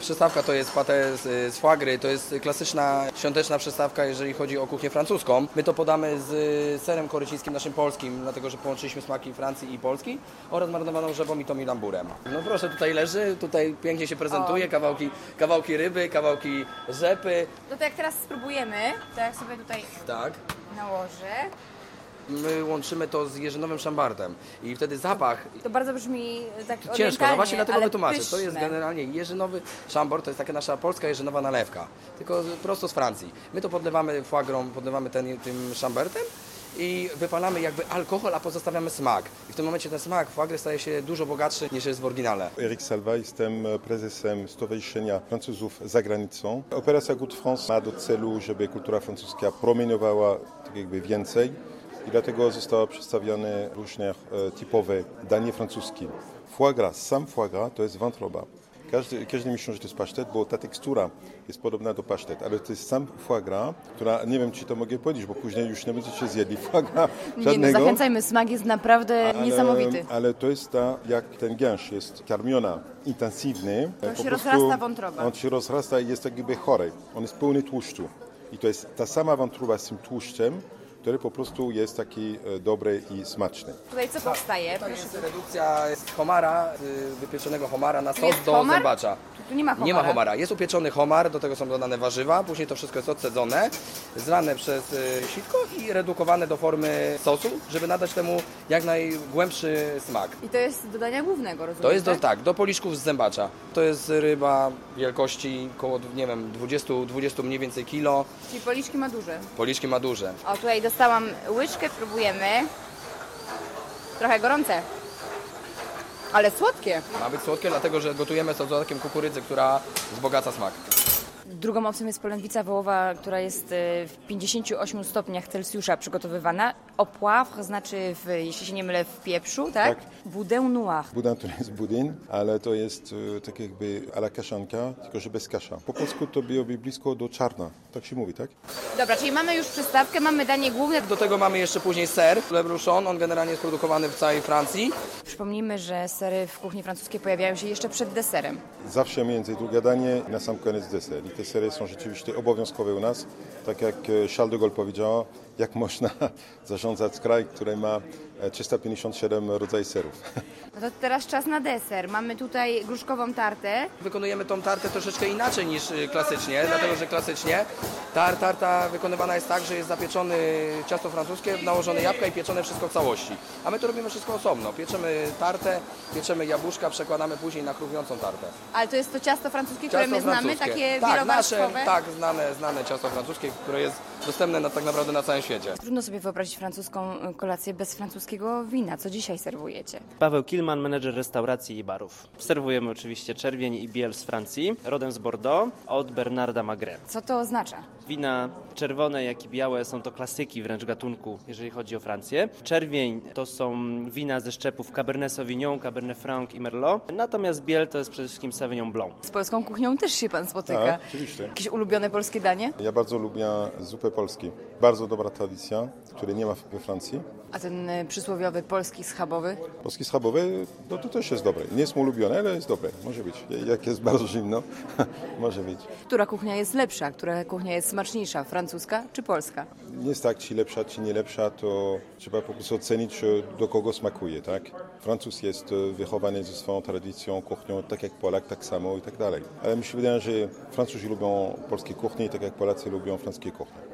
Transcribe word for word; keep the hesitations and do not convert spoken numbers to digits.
Przystawka to jest pâté z, z foie gras, to jest klasyczna świąteczna przystawka, jeżeli chodzi o kuchnię francuską. My to podamy z serem korycińskim naszym polskim, dlatego że połączyliśmy smaki Francji i Polski oraz marynowaną rzepą i tomilamburem. No proszę, tutaj leży, tutaj pięknie się prezentuje, kawałki, kawałki ryby, kawałki rzepy. No to jak teraz spróbujemy, to jak sobie tutaj Tak. nałożę, My łączymy to z jeżynowym szambartem i wtedy zapach to bardzo brzmi tak ciężko, no orientalnie, właśnie dlatego ale wytłumaczę. pyszne. To jest generalnie jeżynowy szambor, to jest taka nasza polska jeżynowa nalewka, tylko z- prosto z Francji. My to podlewamy foie gras, podlewamy ten, tym szambertem i wypalamy jakby alkohol, a pozostawiamy smak. I w tym momencie ten smak foie gras staje się dużo bogatszy niż jest w oryginale. Erik Salwa, jestem prezesem Stowarzyszenia Francuzów za granicą. Operacja Good France ma do celu, żeby kultura francuska promieniowała tak jakby więcej i dlatego zostały przedstawione różne e, typowe danie francuskie. Foie gras, sam foie gras to jest wątroba. Każdy, każdy myśli, że to jest pasztet, bo ta tekstura jest podobna do pasztet, ale to jest sam foie gras, która, nie wiem czy to mogę powiedzieć, bo później już nie będziecie zjedli foie gras Nie, żadnego. no zachęcajmy, smak jest naprawdę Ale- niesamowity. Ale to jest ta, jak ten gęś jest karmiona intensywnie. To po się prostu rozrasta wątroba. On się rozrasta i jest tak jakby chory. On jest pełny tłuszczu. I to jest ta sama wątroba z tym tłuszczem, który po prostu jest taki e, dobry i smaczny. Tutaj co powstaje? To Proszę. jest redukcja z homara, y, wypieczonego homara na sos jest do homar? zębacza. Tu, tu nie ma homara. Nie ma homara. Jest upieczony homar, do tego są dodane warzywa, później to wszystko jest odcedzone, zlane przez y, sitko i redukowane do formy sosu, żeby nadać temu jak najgłębszy smak. I to jest do dania głównego, rozumiem? To jest do, tak? tak, do policzków z zębacza. To jest ryba wielkości około, nie wiem, dwadzieścia, dwadzieścia mniej więcej kilo. Czyli policzki ma duże. Policzki ma duże. O, tutaj dostałam łyżkę, próbujemy. Trochę gorące. Ale słodkie. Ma być słodkie, dlatego że gotujemy z dodatkiem kukurydzy, która wzbogaca smak. Drugą opcją jest polędwica wołowa, która jest e, w pięćdziesięciu ośmiu stopniach Celsjusza przygotowywana. Au poivre, znaczy, w, jeśli się nie mylę, w pieprzu, tak? Tak. Boudin noir. Budin to nie jest budin, ale to jest e, tak jakby a la kaszanka, tylko że bez kasza. Po polsku to byłoby blisko do czarna. Tak się mówi, tak? Dobra, czyli mamy już przystawkę, mamy danie główne. Do tego mamy jeszcze później ser, Le Bruchon, on generalnie jest produkowany w całej Francji. Przypomnijmy, że sery w kuchni francuskiej pojawiają się jeszcze przed deserem. Zawsze między drugie danie i na sam koniec deser. I te sery są rzeczywiście obowiązkowe u nas. Tak jak e, Charles de Gaulle powiedział, jak można zarządzać kraj, który ma e, trzysta pięćdziesiąt siedem rodzajów serów. No to teraz czas na deser. Mamy tutaj gruszkową tartę. Wykonujemy tą tartę troszeczkę inaczej niż y, klasycznie, dlatego że klasycznie tar, tarta wykonywana jest tak, że jest zapieczony ciasto francuskie, nałożone jabłka i pieczone wszystko w całości. A my to robimy wszystko osobno. Pieczemy tartę, pieczemy jabłuszka, przekładamy później na chrupiącą tartę. Ale to jest to ciasto francuskie, które my znamy, francuskie. takie tak, nasze, wielowarstwowe. tak, znane, znane ciasto francuskie, które jest dostępne na, tak naprawdę na całym świecie. Trudno sobie wyobrazić francuską kolację bez francuskiego wina. Co dzisiaj serwujecie? Paweł Kilman, menedżer restauracji i barów. Serwujemy oczywiście czerwień i biel z Francji, rodem z Bordeaux, od Bernarda Magret. Co to oznacza? Wina czerwone, jak i białe są to klasyki wręcz gatunku, jeżeli chodzi o Francję. Czerwień to są wina ze szczepów Cabernet Sauvignon, Cabernet Franc i Merlot. Natomiast biel to jest przede wszystkim Sauvignon Blanc. Z polską kuchnią też się pan spotyka. Tak, oczywiście. Jakieś ulubione polskie danie? Ja bardzo lubię zupę polskie. Bardzo dobra tradycja, której nie ma we Francji. A ten y, przysłowiowy polski schabowy? Polski schabowy, no to też jest dobre. Nie jest mu ulubione, ale jest dobre. Może być. Jak jest bardzo zimno, może być. Która kuchnia jest lepsza? Która kuchnia jest smaczniejsza? Francuska czy polska? Nie jest tak, czy lepsza, czy nie lepsza, to trzeba po prostu ocenić, do kogo smakuje, tak? Francuz jest wychowany ze swoją tradycją, kuchnią, tak jak Polak, tak samo i tak dalej. Ale mi się wydaje, że Francuzi lubią polskie kuchnie, tak jak Polacy lubią francuskie kuchnie.